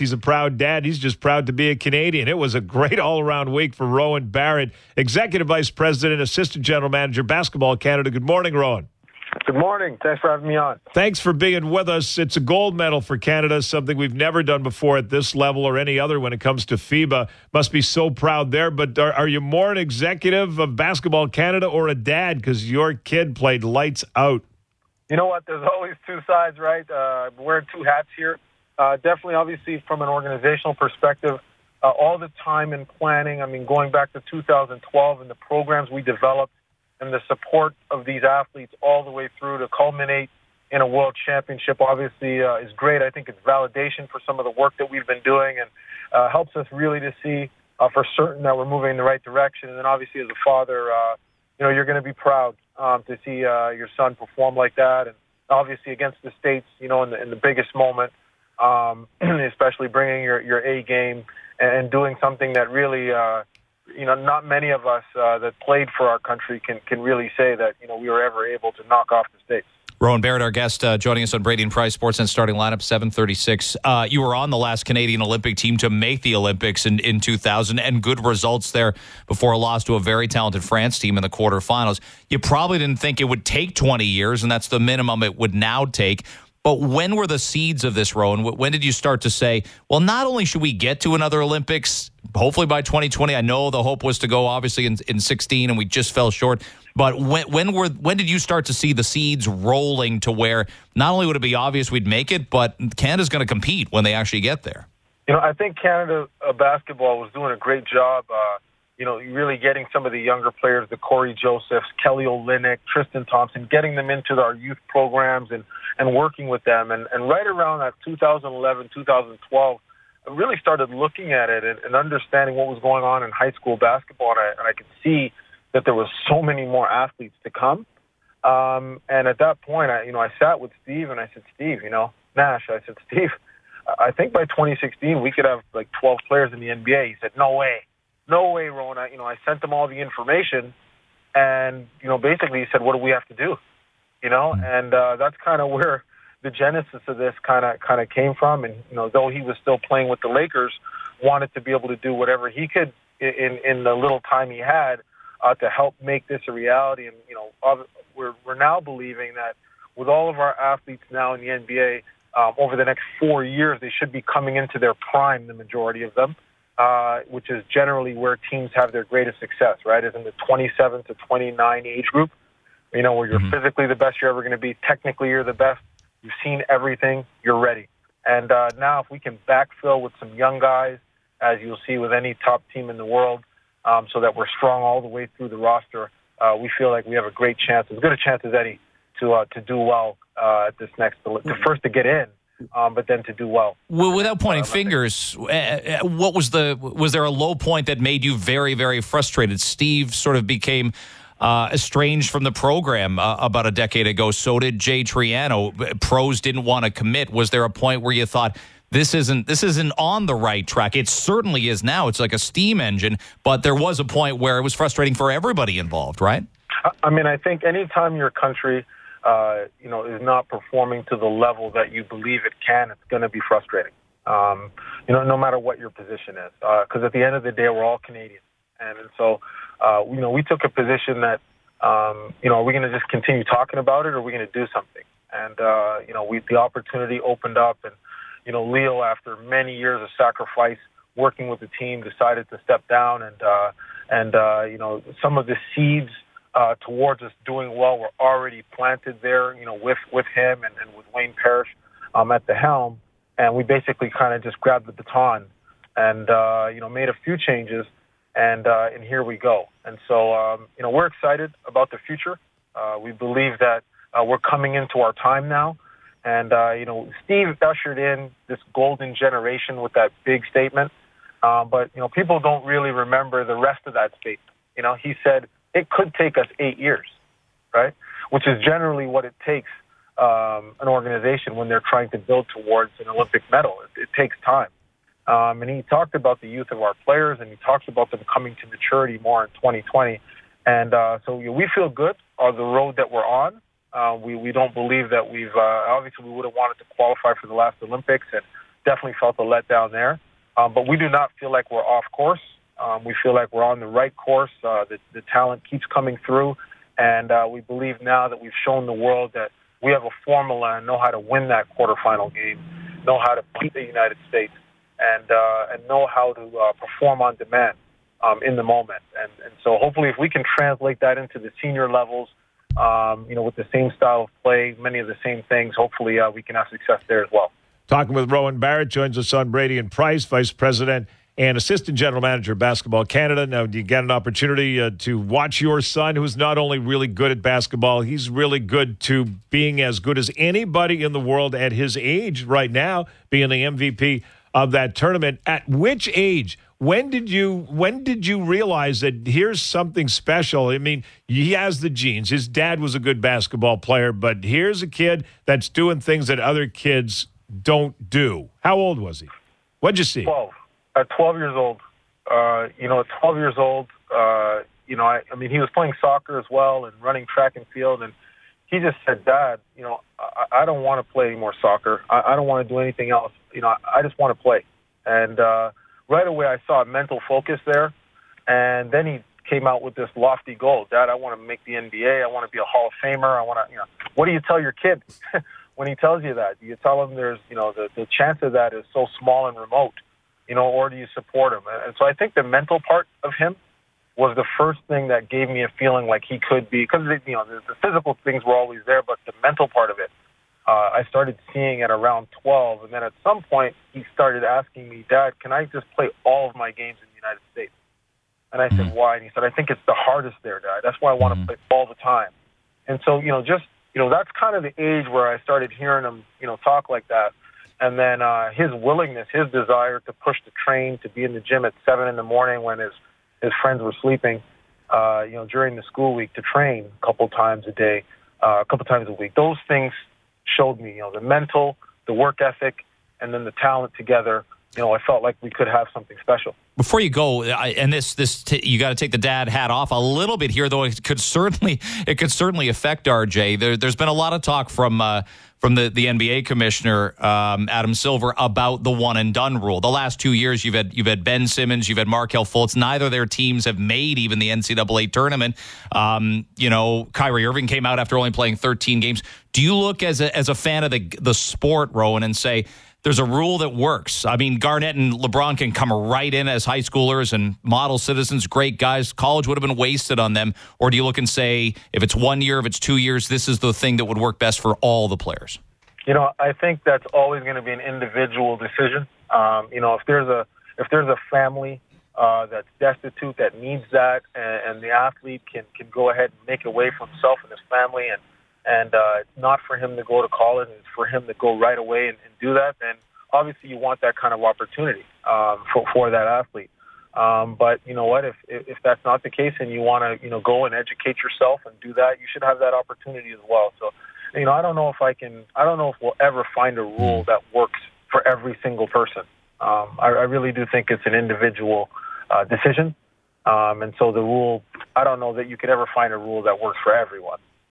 He's a proud dad. He's just proud to be a Canadian. It was a great all-around week for Rowan Barrett, Executive Vice President, Assistant General Manager, Basketball Canada. Good morning, Rowan. Good morning. Thanks for having me on. Thanks for being with us. It's a gold medal for Canada, something we've never done before at this level or any other when it comes to FIBA. Must be so proud there. But are you more an executive of Basketball Canada or a dad because your kid played lights out? You know what? There's always two sides, right? Wearing two hats here. Definitely, obviously, from an organizational perspective, all the time and planning, going back to 2012 and the programs we developed and the support of these athletes all the way through to culminate in a world championship, obviously, is great. I think it's validation for some of the work that we've been doing and helps us really to see for certain that we're moving in the right direction. And then, obviously, as a father, you're going to be proud to see your son perform like that. And obviously against the States, in the biggest moment, especially bringing your A game and doing something that really, not many of us that played for our country can really say that, we were ever able to knock off the States. Rowan Barrett, our guest, joining us on Brady and Price Sportsnet starting lineup 7:36. You were on the last Canadian Olympic team to make the Olympics in 2000, and good results there before a loss to a very talented France team in the quarterfinals. You probably didn't think it would take 20 years, and that's the minimum it would now take. But when were the seeds of this, Rowan? When did you start to say, well, not only should we get to another Olympics, hopefully by 2020, I know the hope was to go obviously in 16 and we just fell short. But when did you start to see the seeds rolling to where not only would it be obvious we'd make it, but Canada's going to compete when they actually get there? I think Canada basketball was doing a great job, really getting some of the younger players, the Corey Josephs, Kelly Olynyk, Tristan Thompson, getting them into our youth programs and working with them. And right around that 2011, 2012, I really started looking at it and understanding what was going on in high school basketball. And I could see that there was so many more athletes to come. And at that point, I sat with Steve and I said, Steve, Nash, I said, Steve, I think by 2016 we could have like 12 players in the NBA. He said, no way, Rowan. I sent them all the information and, basically he said, what do we have to do? And that's kind of where the genesis of this kind of came from. And, though he was still playing with the Lakers, wanted to be able to do whatever he could in the little time he had to help make this a reality. And, we're now believing that with all of our athletes now in the NBA, over the next 4 years, they should be coming into their prime, the majority of them, which is generally where teams have their greatest success, right, is in the 27 to 29 age group, where you're physically the best you're ever going to be, technically you're the best, you've seen everything, you're ready. And now if we can backfill with some young guys, as you'll see with any top team in the world, so that we're strong all the way through the roster, we feel like we have a great chance, as good a chance as any, to do well at this next, first to get in, but then to do well. Well, without pointing fingers, was there a low point that made you very, very frustrated? Steve sort of became estranged from the program about a decade ago. So did Jay Triano. Pros didn't want to commit. Was there a point where you thought, this isn't on the right track? It certainly is now. It's like a steam engine, but there was a point where it was frustrating for everybody involved, right? I think anytime your country is not performing to the level that you believe it can, it's going to be frustrating. No matter what your position is, because at the end of the day, we're all Canadians, and so we took a position that are we going to just continue talking about it, or are we going to do something? And the opportunity opened up, and Leo, after many years of sacrifice working with the team, decided to step down, and some of the seeds towards us doing well were already planted there, with him and with Wayne Parrish at the helm. And we basically kind of just grabbed the baton and, made a few changes, and here we go. And so, we're excited about the future. We believe that we're coming into our time now. And, Steve ushered in this golden generation with that big statement. But people don't really remember the rest of that statement. He said, it could take us 8 years, right? Which is generally what it takes an organization when they're trying to build towards an Olympic medal. It takes time. And he talked about the youth of our players, and he talks about them coming to maturity more in 2020. And so we feel good on the road that we're on. We don't believe that we've obviously we would have wanted to qualify for the last Olympics, and definitely felt a letdown there. But we do not feel like we're off course. We feel like we're on the right course. The talent keeps coming through, and we believe now that we've shown the world that we have a formula and know how to win that quarterfinal game, know how to beat the United States, and know how to perform on demand in the moment. And so hopefully if we can translate that into the senior levels, with the same style of play, many of the same things, hopefully we can have success there as well. Talking with Rowan Barrett, joins us on Brady and Price, Vice President and Assistant General Manager of Basketball Canada. Now, do you get an opportunity to watch your son, who's not only really good at basketball, he's really good to being as good as anybody in the world at his age right now, being the MVP of that tournament. At which age? When did you realize that here's something special? I mean, he has the genes. His dad was a good basketball player, but here's a kid that's doing things that other kids don't do. How old was he? What'd you see? 12. At 12 years old. At 12 years old, I mean, he was playing soccer as well and running track and field, and he just said, Dad, I don't want to play any more soccer. I don't want to do anything else. I just want to play. And right away I saw a mental focus there, and then he came out with this lofty goal. Dad, I want to make the NBA. I want to be a Hall of Famer. I want to, what do you tell your kid when he tells you that? Do you tell him there's, the chance of that is so small and remote, or do you support him? And so I think the mental part of him was the first thing that gave me a feeling like he could be, because, the physical things were always there, but the mental part of it, I started seeing at around 12. And then at some point, he started asking me, Dad, can I just play all of my games in the United States? And I said, why? And he said, I think it's the hardest there, Dad. That's why I want to play all the time. And so, that's kind of the age where I started hearing him, talk like that. And then his willingness, his desire to push the train, to be in the gym at 7 in the morning when his friends were sleeping, during the school week, to train a couple times a day, a couple times a week. Those things showed me, the mental, the work ethic, and then the talent together. I felt like we could have something special. Before you go, and you got to take the dad hat off a little bit here, though it could certainly affect RJ. There's been a lot of talk from the NBA commissioner Adam Silver about the one and done rule. The last 2 years, you've had Ben Simmons, you've had Markelle Fultz. Neither of their teams have made even the NCAA tournament. Kyrie Irving came out after only playing 13 games. Do you look as a fan of the sport, Rowan, and say, there's a rule that works? I mean, Garnett and LeBron can come right in as high schoolers and model citizens, great guys. College would have been wasted on them. Or do you look and say, if it's 1 year, if it's 2 years, this is the thing that would work best for all the players? I think that's always going to be an individual decision. If there's a family that's destitute, that needs that, and the athlete can go ahead and make a way for himself and his family, and it's not for him to go to college, and it's for him to go right away and do that, then obviously you want that kind of opportunity for that athlete. But you know what? If that's not the case, and you want to go and educate yourself and do that, you should have that opportunity as well. So, I don't know if we'll ever find a rule that works for every single person. I really do think it's an individual decision. And so the rule, I don't know that you could ever find a rule that works for everyone.